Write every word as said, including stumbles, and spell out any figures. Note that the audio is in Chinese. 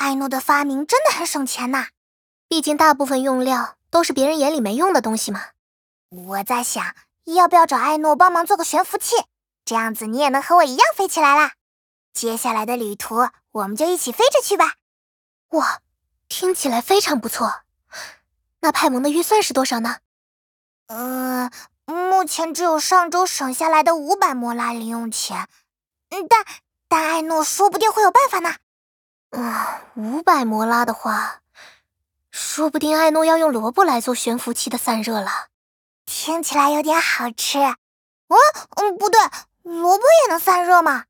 艾诺的发明真的很省钱呐， 毕竟大部分用料都是别人眼里没用的东西嘛。 我在想，要不要找艾诺帮忙做个悬浮器，这样子你也能和我一样飞起来啦。接下来的旅途，我们就一起飞着去吧。 哇，听起来非常不错。那派蒙的预算是多少呢？ 呃，目前只有上周省下来的五百摩拉零用钱，嗯，但但艾诺说不定会有办法呢。 嗯，五百摩拉的话，说不定艾诺要用萝卜来做悬浮器的散热了。 听起来有点好吃。哦，嗯，不对，萝卜也能散热吗？